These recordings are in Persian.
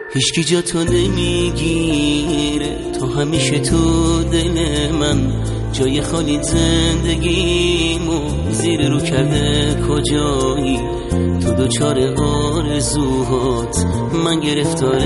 هیچکی جا تو نمیگیره، تو همیشه تو دل من. جای خالی زندگیمو زیر رو کرده کجایی؟ تو دوچار آرزوهات، من گرفتار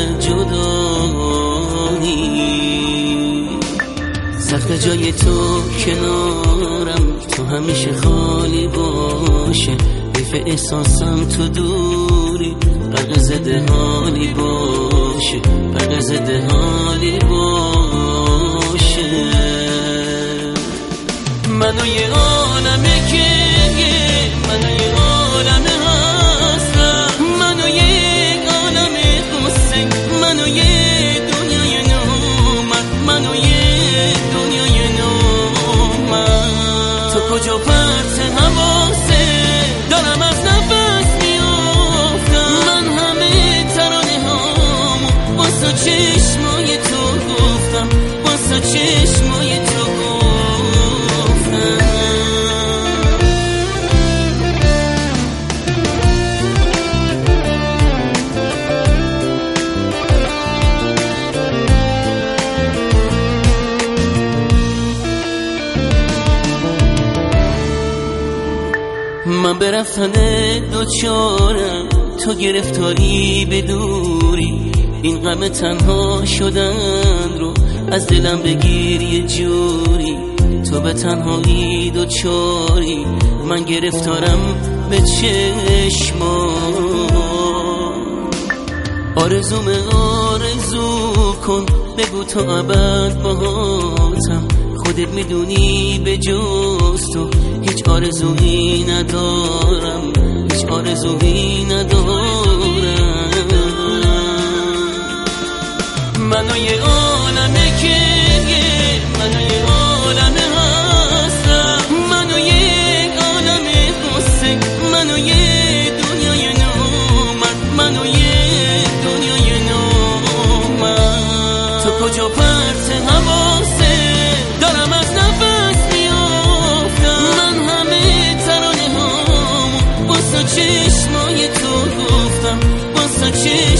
جدایی. سخت جای تو کنارم، تو همیشه خالی باشه. حیف احساسم تو دوری، غرق زده حالی باشه، غرق زده حالی باشه. منو یه عالمه که منو یه عالمه هستم، منو یه عالمه قصه، منو یه دنیای نومد، منو یه دنیای نومد. تو کجا پرت حواسه دارم از نفس میافتم، من همه ترانه هامو واسه چشمای تو گفتم، واسه چشمای تو گفتم. من به رفتن دوچارم، تو گرفتاری به دوری. این غم تنها شدن رو از دلم بگیر یه جوری. تو به تنهایی دوچاری، من گرفتارم به چشما. آرزوم آرزو کن، بگو تا ابد باهاتم. خودت میدونی به جز تو هیچ آرزویی ندارم، هیچ آرزویی ندارم. منو یه عالمه که منو یه عالمه هستم، منو یه عالمه قصه، منو یه دنیای نومد، منو یه دنیای نومد. تو کجا پرت حواسه دارم از نفس میافتم، من همه ترانه هامو واسه چشمای تو گفتم، واسه